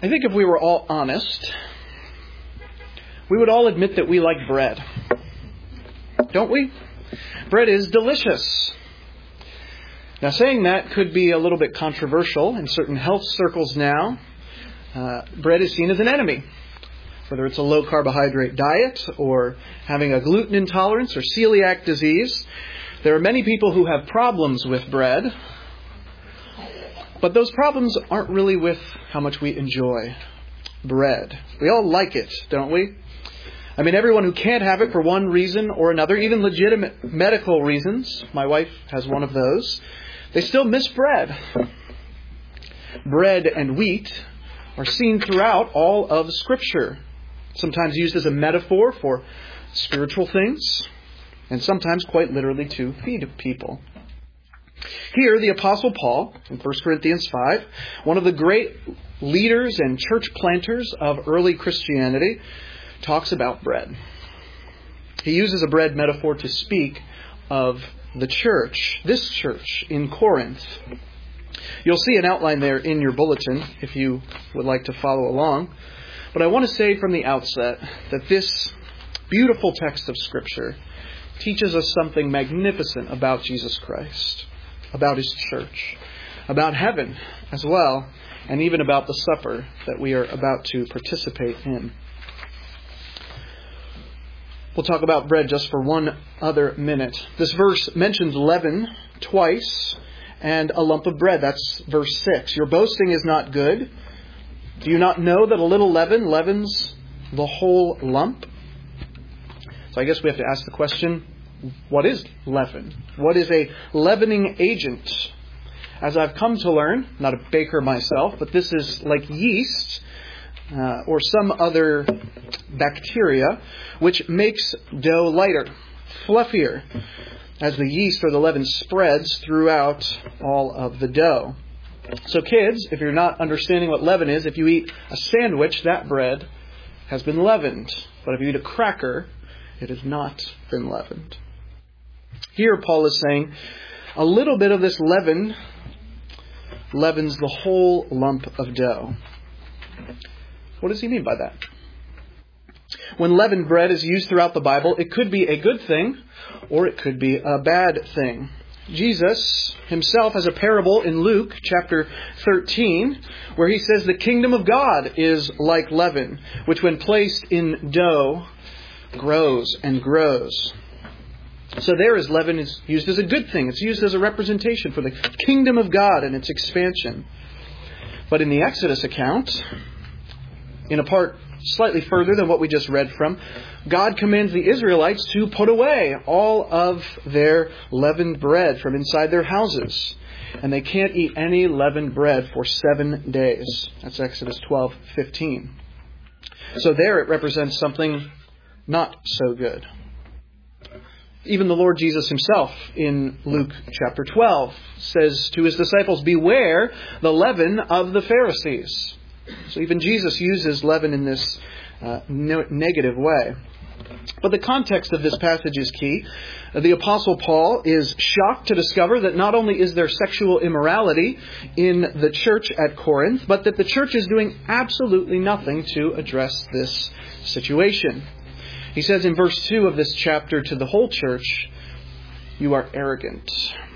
I think if we were all honest, we would all admit that we like bread. Don't we? Bread is delicious. Now, saying that could be a little bit controversial in certain health circles now. Bread is seen as an enemy. Whether it's a low-carbohydrate diet or having a gluten intolerance or celiac disease, there are many people who have problems with bread. But those problems aren't really with how much we enjoy bread. We all like it, don't we? I mean, everyone who can't have it for one reason or another, even legitimate medical reasons, my wife has one of those, they still miss bread. Bread and wheat are seen throughout all of Scripture, sometimes used as a metaphor for spiritual things, and sometimes quite literally to feed people. Here, the Apostle Paul, in 1 Corinthians 5, one of the great leaders and church planters of early Christianity, talks about bread. He uses a bread metaphor to speak of the church, this church in Corinth. You'll see an outline there in your bulletin if you would like to follow along. But I want to say from the outset that this beautiful text of Scripture teaches us something magnificent about Jesus Christ, about His church, about heaven as well, and even about the supper that we are about to participate in. We'll talk about bread just for one other minute. This verse mentions leaven twice and a lump of bread. That's verse 6. Your boasting is not good. Do you not know that a little leaven leavens the whole lump? So I guess we have to ask the question, what is leaven? What is a leavening agent? As I've come to learn, not a baker myself, but this is like yeast or some other bacteria which makes dough lighter, fluffier, as the yeast or the leaven spreads throughout all of the dough. So kids, if you're not understanding what leaven is, if you eat a sandwich, that bread has been leavened. But if you eat a cracker, it has not been leavened. Here Paul is saying a little bit of this leaven leavens the whole lump of dough. What does he mean by that? When leavened bread is used throughout the Bible, it could be a good thing or it could be a bad thing. Jesus himself has a parable in Luke chapter 13 where he says the kingdom of God is like leaven, which when placed in dough grows and grows. So there is leaven is used as a good thing. It's used as a representation for the kingdom of God and its expansion. But in the Exodus account, in a part slightly further than what we just read from, God commands the Israelites to put away all of their leavened bread from inside their houses. And they can't eat any leavened bread for 7 days. That's Exodus 12:15. So there it represents something not so good. Even the Lord Jesus himself in Luke chapter 12 says to his disciples, beware the leaven of the Pharisees. So even Jesus uses leaven in this negative way. But the context of this passage is key. The Apostle Paul is shocked to discover that not only is there sexual immorality in the church at Corinth, but that the church is doing absolutely nothing to address this situation. He says in verse 2 of this chapter to the whole church, you are arrogant.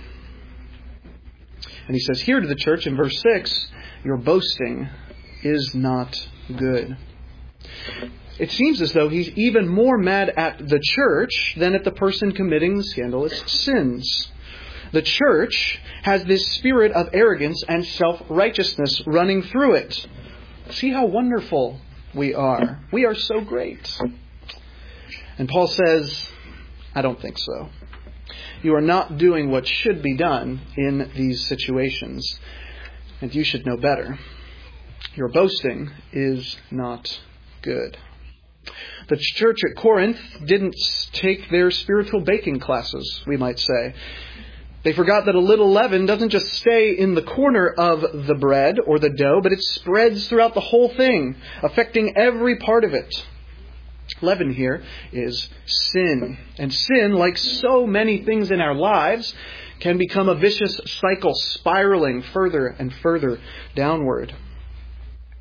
And he says here to the church in verse 6, your boasting is not good. It seems as though he's even more mad at the church than at the person committing scandalous sins. The church has this spirit of arrogance and self-righteousness running through it. See how wonderful we are. We are so great. And Paul says, I don't think so. You are not doing what should be done in these situations. And you should know better. Your boasting is not good. The church at Corinth didn't take their spiritual baking classes, we might say. They forgot that a little leaven doesn't just stay in the corner of the bread or the dough, but it spreads throughout the whole thing, affecting every part of it. Leaven here is sin. And sin, like so many things in our lives, can become a vicious cycle spiraling further and further downward.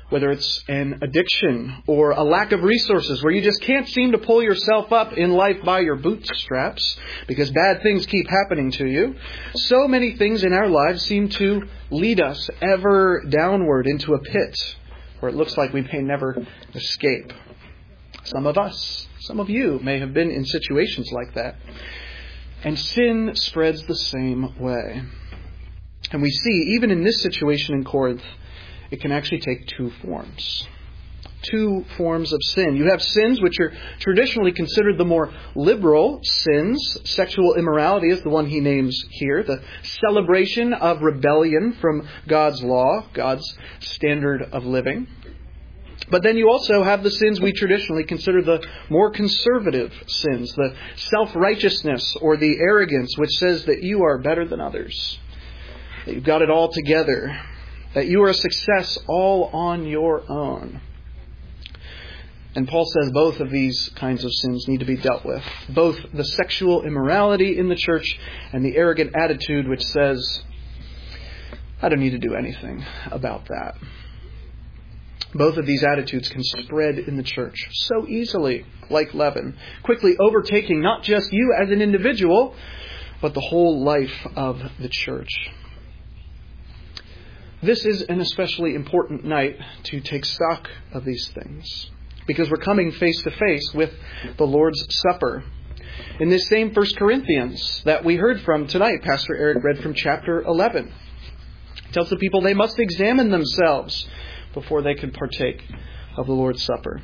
Whether it's an addiction or a lack of resources where you just can't seem to pull yourself up in life by your bootstraps because bad things keep happening to you. So many things in our lives seem to lead us ever downward into a pit where it looks like we may never escape. Some of us, some of you may have been in situations like that. And sin spreads the same way. And we see, even in this situation in Corinth, it can actually take two forms. Two forms of sin. You have sins which are traditionally considered the more liberal sins. Sexual immorality is the one he names here. The celebration of rebellion from God's law, God's standard of living. But then you also have the sins we traditionally consider the more conservative sins. The self-righteousness or the arrogance which says that you are better than others. That you've got it all together. That you are a success all on your own. And Paul says both of these kinds of sins need to be dealt with. Both the sexual immorality in the church and the arrogant attitude which says, I don't need to do anything about that. Both of these attitudes can spread in the church so easily, like leaven, quickly overtaking not just you as an individual, but the whole life of the church. This is an especially important night to take stock of these things, because we're coming face to face with the Lord's Supper. In this same 1 Corinthians that we heard from tonight, Pastor Eric read from chapter 11. It tells the people they must examine themselves before they can partake of the Lord's Supper.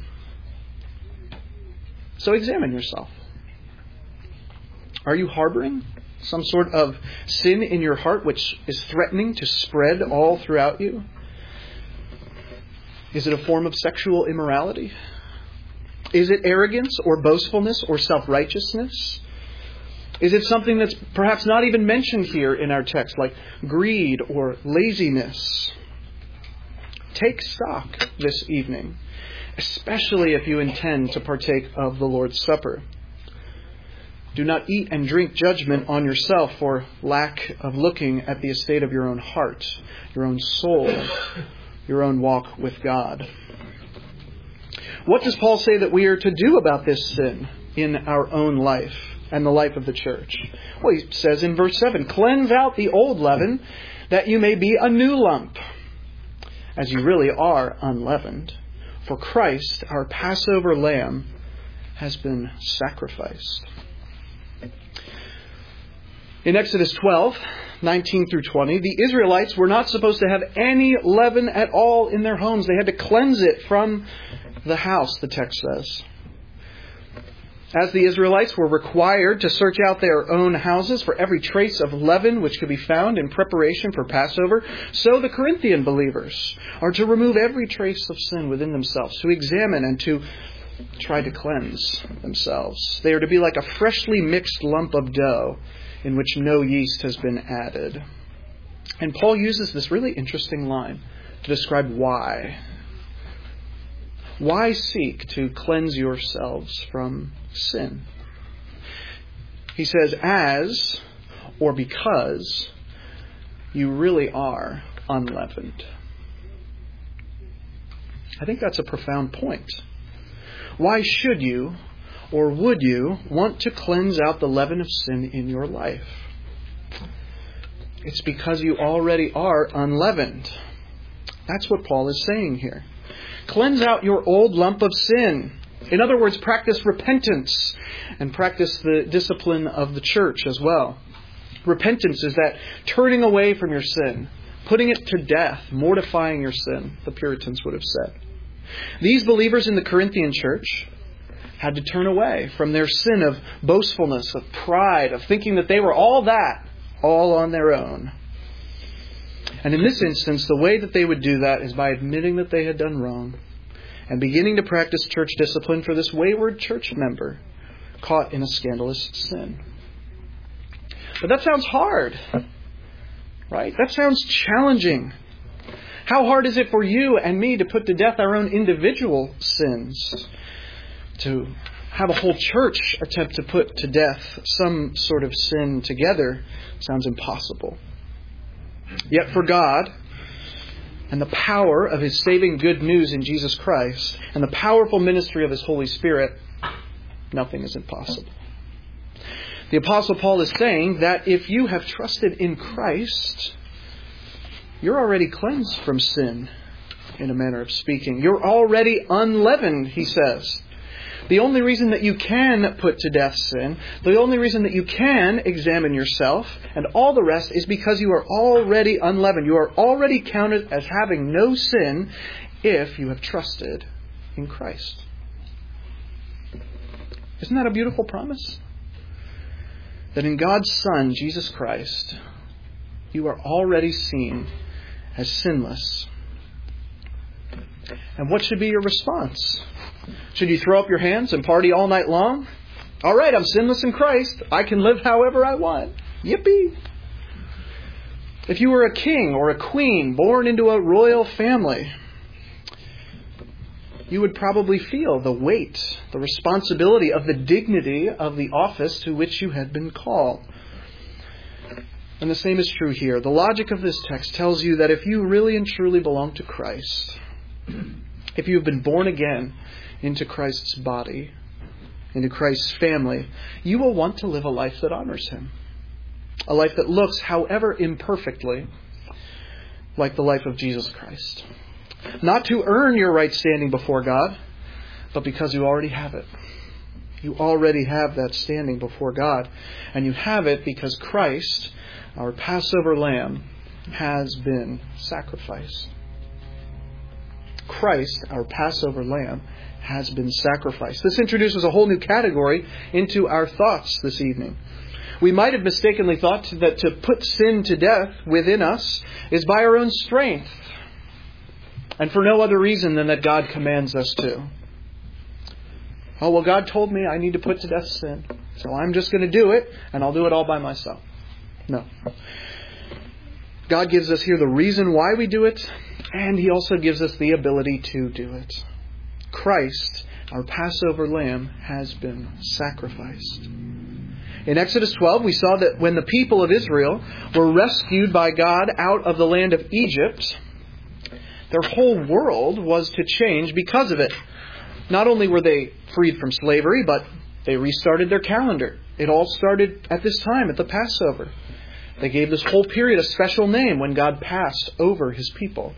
So examine yourself. Are you harboring some sort of sin in your heart which is threatening to spread all throughout you? Is it a form of sexual immorality? Is it arrogance or boastfulness or self-righteousness? Is it something that's perhaps not even mentioned here in our text, like greed or laziness? Take stock this evening, especially if you intend to partake of the Lord's Supper. Do not eat and drink judgment on yourself for lack of looking at the estate of your own heart, your own soul, your own walk with God. What does Paul say that we are to do about this sin in our own life and the life of the church? Well, he says in verse 7, cleanse out the old leaven that you may be a new lump, as you really are unleavened. For Christ, our Passover lamb, has been sacrificed. In Exodus 12, 19 through 20, the Israelites were not supposed to have any leaven at all in their homes. They had to cleanse it from the house, the text says. As the Israelites were required to search out their own houses for every trace of leaven which could be found in preparation for Passover, so the Corinthian believers are to remove every trace of sin within themselves, to examine and to try to cleanse themselves. They are to be like a freshly mixed lump of dough in which no yeast has been added. And Paul uses this really interesting line to describe why. Why seek to cleanse yourselves from sin? He says, as or because you really are unleavened. I think that's a profound point. Why should you or would you want to cleanse out the leaven of sin in your life? It's because you already are unleavened. That's what Paul is saying here. Cleanse out your old lump of sin. In other words, practice repentance and practice the discipline of the church as well. Repentance is that turning away from your sin, putting it to death, mortifying your sin, the Puritans would have said. These believers in the Corinthian church had to turn away from their sin of boastfulness, of pride, of thinking that they were all that, all on their own. And in this instance, the way that they would do that is by admitting that they had done wrong and beginning to practice church discipline for this wayward church member caught in a scandalous sin. But that sounds hard, right? That sounds challenging. How hard is it for you and me to put to death our own individual sins? To have a whole church attempt to put to death some sort of sin together sounds impossible. Yet for God, and the power of His saving good news in Jesus Christ and the powerful ministry of His Holy Spirit, nothing is impossible. The Apostle Paul is saying that if you have trusted in Christ, you're already cleansed from sin, in a manner of speaking. You're already unleavened, he says. The only reason that you can put to death sin, the only reason that you can examine yourself and all the rest is because you are already unleavened. You are already counted as having no sin if you have trusted in Christ. Isn't that a beautiful promise? That in God's Son, Jesus Christ, you are already seen as sinless. And what should be your response? Should you throw up your hands and party all night long? All right, I'm sinless in Christ. I can live however I want. Yippee! If you were a king or a queen born into a royal family, you would probably feel the weight, the responsibility of the dignity of the office to which you had been called. And the same is true here. The logic of this text tells you that if you really and truly belong to Christ, if you have been born again into Christ's body, into Christ's family, you will want to live a life that honors Him. A life that looks, however imperfectly, like the life of Jesus Christ. Not to earn your right standing before God, but because you already have it. You already have that standing before God. And you have it because Christ, our Passover lamb, has been sacrificed. Christ, our Passover lamb, has been sacrificed. This introduces a whole new category into our thoughts this evening. We might have mistakenly thought that to put sin to death within us is by our own strength, and for no other reason than that God commands us to. Oh, well, God told me I need to put to death sin, so I'm just going to do it, and I'll do it all by myself. No. God gives us here the reason why we do it, and He also gives us the ability to do it. Christ, our Passover lamb, has been sacrificed. In Exodus 12, we saw that when the people of Israel were rescued by God out of the land of Egypt, their whole world was to change because of it. Not only were they freed from slavery, but they restarted their calendar. It all started at this time, at the Passover. They gave this whole period a special name when God passed over His people.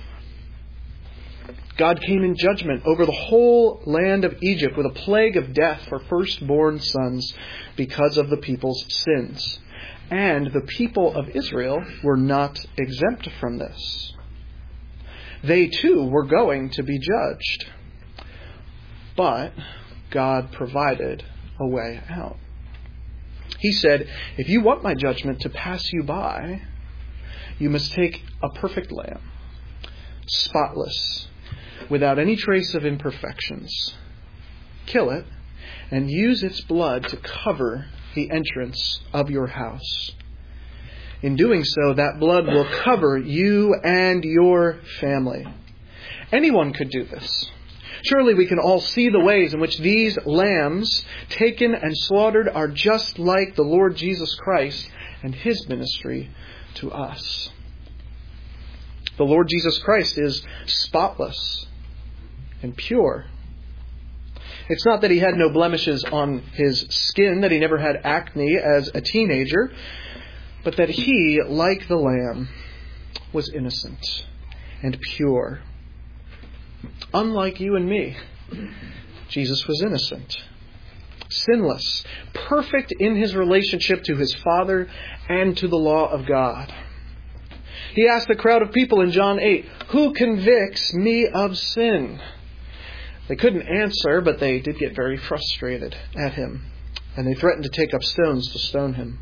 God came in judgment over the whole land of Egypt with a plague of death for firstborn sons because of the people's sins. And the people of Israel were not exempt from this. They too were going to be judged. But God provided a way out. He said, if you want my judgment to pass you by, you must take a perfect lamb, spotless, without any trace of imperfections. Kill it and use its blood to cover the entrance of your house. In doing so, that blood will cover you and your family. Anyone could do this. Surely we can all see the ways in which these lambs taken and slaughtered are just like the Lord Jesus Christ and His ministry to us. The Lord Jesus Christ is spotless and pure. It's not that He had no blemishes on His skin, that He never had acne as a teenager, but that He, like the Lamb, was innocent and pure. Unlike you and me, Jesus was innocent, sinless, perfect in His relationship to His Father and to the law of God. He asked the crowd of people in John 8, "Who convicts me of sin?" They couldn't answer, but they did get very frustrated at Him, and they threatened to take up stones to stone Him.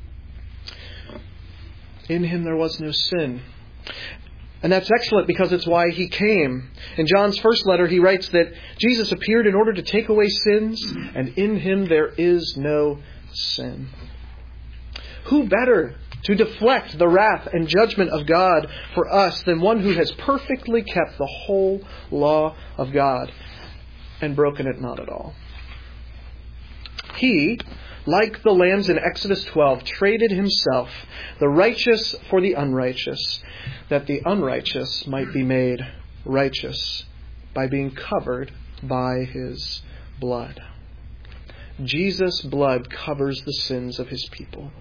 In Him there was no sin. And that's excellent because it's why He came. In John's first letter, he writes that Jesus appeared in order to take away sins, and in Him there is no sin. Who better to deflect the wrath and judgment of God for us than one who has perfectly kept the whole law of God and broken it not at all? He like the lambs in Exodus 12, traded himself, the righteous for the unrighteous, that the unrighteous might be made righteous by being covered by his blood. Jesus' blood covers the sins of his people.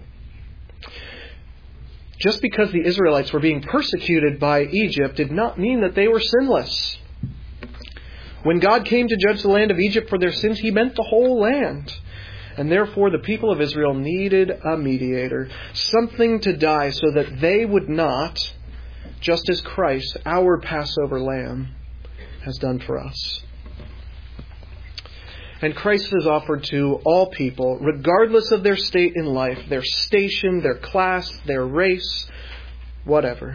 Just because the Israelites were being persecuted by Egypt did not mean that they were sinless. When God came to judge the land of Egypt for their sins, he meant the whole land. And therefore the people of Israel needed a mediator, something to die so that they would not, just as Christ, our Passover lamb, has done for us. And Christ is offered to all people, regardless of their state in life, their station, their class, their race, whatever.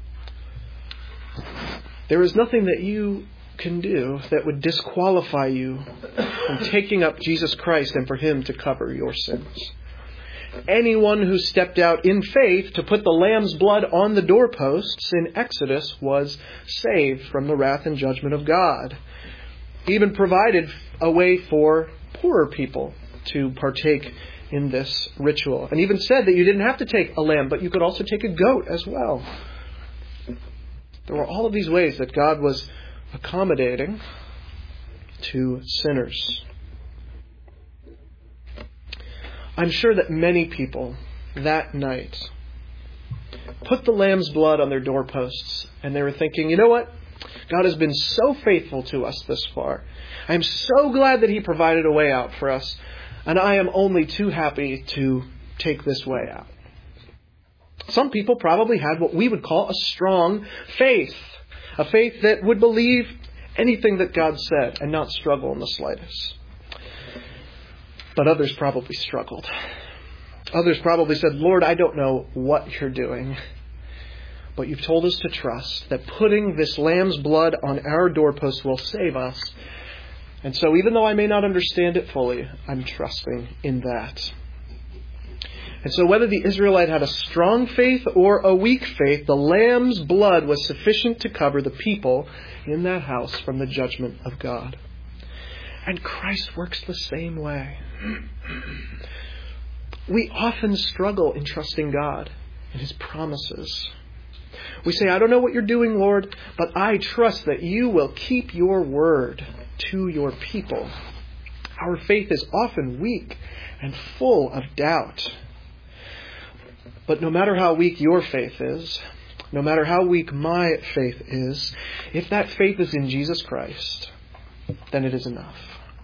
There is nothing that you can do that would disqualify you from taking up Jesus Christ and for him to cover your sins. Anyone who stepped out in faith to put the lamb's blood on the doorposts in Exodus was saved from the wrath and judgment of God. He even provided a way for poorer people to partake in this ritual. And even said that you didn't have to take a lamb, but you could also take a goat as well. There were all of these ways that God was accommodating to sinners. I'm sure that many people that night put the lamb's blood on their doorposts and they were thinking, you know what? God has been so faithful to us this far. I am so glad that he provided a way out for us, and I am only too happy to take this way out. Some people probably had what we would call a strong faith, a faith that would believe anything that God said and not struggle in the slightest. But others probably struggled. Others probably said, Lord, I don't know what you're doing, but you've told us to trust that putting this lamb's blood on our doorpost will save us. And so even though I may not understand it fully, I'm trusting in that. And so whether the Israelite had a strong faith or a weak faith, the lamb's blood was sufficient to cover the people in that house from the judgment of God. And Christ works the same way. We often struggle in trusting God and his promises. We say, I don't know what you're doing, Lord, but I trust that you will keep your word to your people. Our faith is often weak and full of doubt. But no matter how weak your faith is, no matter how weak my faith is, if that faith is in Jesus Christ, then it is enough.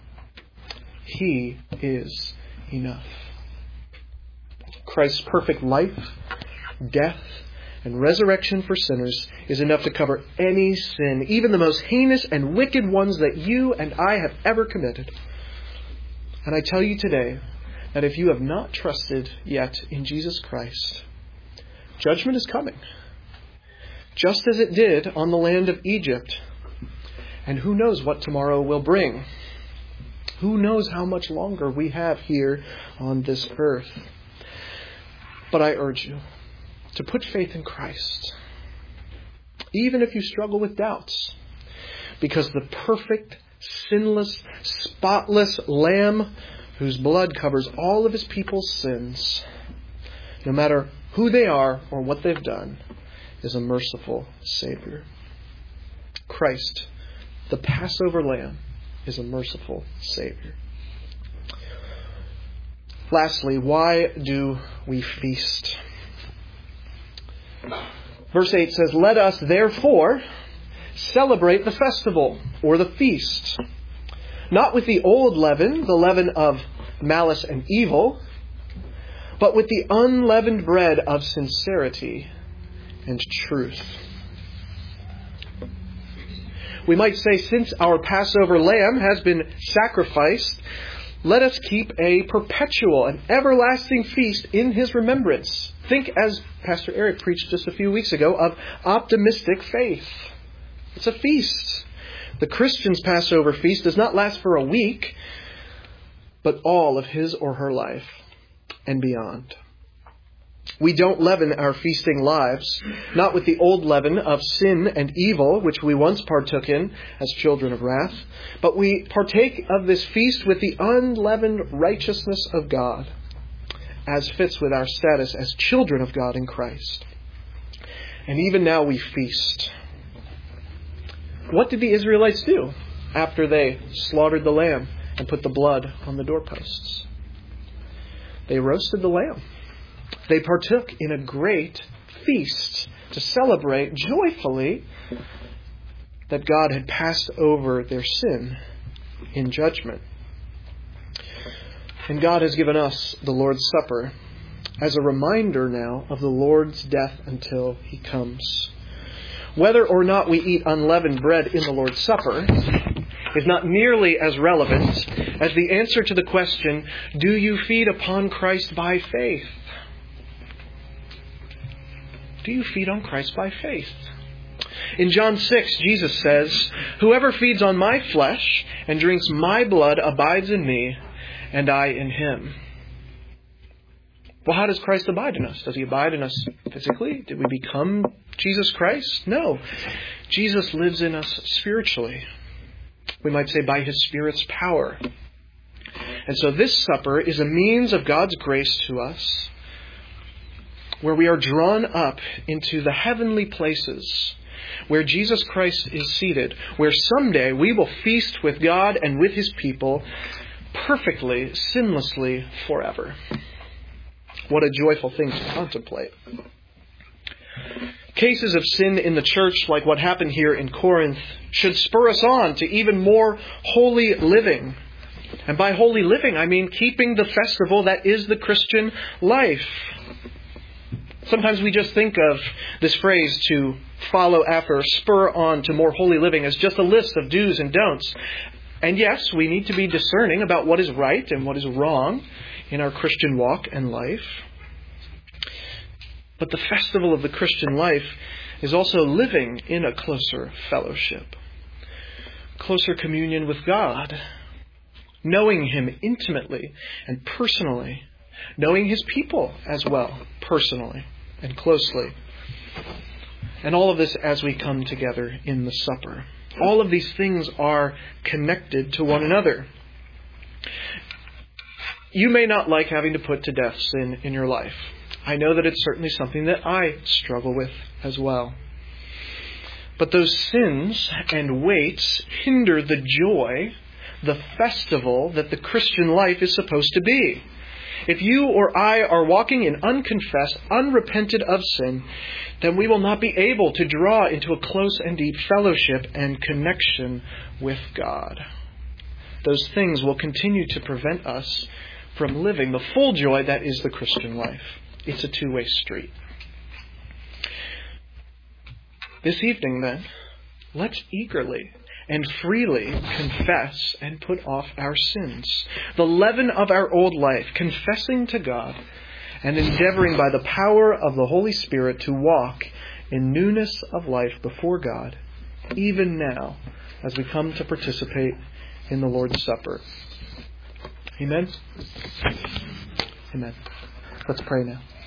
He is enough. Christ's perfect life, death, and resurrection for sinners is enough to cover any sin, even the most heinous and wicked ones that you and I have ever committed. And I tell you today that if you have not trusted yet in Jesus Christ, judgment is coming, just as it did on the land of Egypt. And who knows what tomorrow will bring? Who knows how much longer we have here on this earth? But I urge you to put faith in Christ, even if you struggle with doubts, because the perfect, sinless, spotless Lamb whose blood covers all of his people's sins, no matter who they are or what they've done, is a merciful Savior. Christ, the Passover Lamb, is a merciful Savior. Lastly, why do we feast? Verse 8 says, let us therefore celebrate the festival or the feast, not with the old leaven, the leaven of malice and evil, but with the unleavened bread of sincerity and truth. We might say, since our Passover lamb has been sacrificed, let us keep a perpetual and everlasting feast in his remembrance. Think, as Pastor Eric preached just a few weeks ago, of optimistic faith. It's a feast. The Christian's Passover feast does not last for a week, but all of his or her life and beyond. We don't leaven our feasting lives, not with the old leaven of sin and evil, which we once partook in as children of wrath, but we partake of this feast with the unleavened righteousness of God, as fits with our status as children of God in Christ. And even now we feast. What did the Israelites do after they slaughtered the lamb and put the blood on the doorposts? They roasted the lamb. They partook in a great feast to celebrate joyfully that God had passed over their sin in judgment. And God has given us the Lord's Supper as a reminder now of the Lord's death until He comes. Whether or not we eat unleavened bread in the Lord's Supper is not nearly as relevant as the answer to the question, do you feed upon Christ by faith? Do you feed on Christ by faith? In John 6, Jesus says, whoever feeds on my flesh and drinks my blood abides in me, and I in him. Well, how does Christ abide in us? Does He abide in us physically? Did we become Jesus Christ? No. Jesus lives in us spiritually. We might say by His Spirit's power. And so this supper is a means of God's grace to us, where we are drawn up into the heavenly places, where Jesus Christ is seated, where someday we will feast with God and with His people perfectly, sinlessly, forever. What a joyful thing to contemplate. Cases of sin in the church, like what happened here in Corinth, should spur us on to even more holy living. And by holy living, I mean keeping the festival that is the Christian life. Sometimes we just think of this phrase to follow after, spur on to more holy living as just a list of do's and don'ts. And yes, we need to be discerning about what is right and what is wrong in our Christian walk and life. But the festival of the Christian life is also living in a closer fellowship, closer communion with God, knowing Him intimately and personally, knowing His people as well, personally and closely. And all of this as we come together in the supper. All of these things are connected to one another. You may not like having to put to death sin in your life. I know that it's certainly something that I struggle with as well. But those sins and weights hinder the joy, the festival that the Christian life is supposed to be. If you or I are walking in unconfessed, unrepented of sin, then we will not be able to draw into a close and deep fellowship and connection with God. Those things will continue to prevent us from living the full joy that is the Christian life. It's a two-way street. This evening, then, let's eagerly and freely confess and put off our sins, the leaven of our old life, confessing to God and endeavoring by the power of the Holy Spirit to walk in newness of life before God, even now as we come to participate in the Lord's Supper. Amen? Amen. Let's pray now.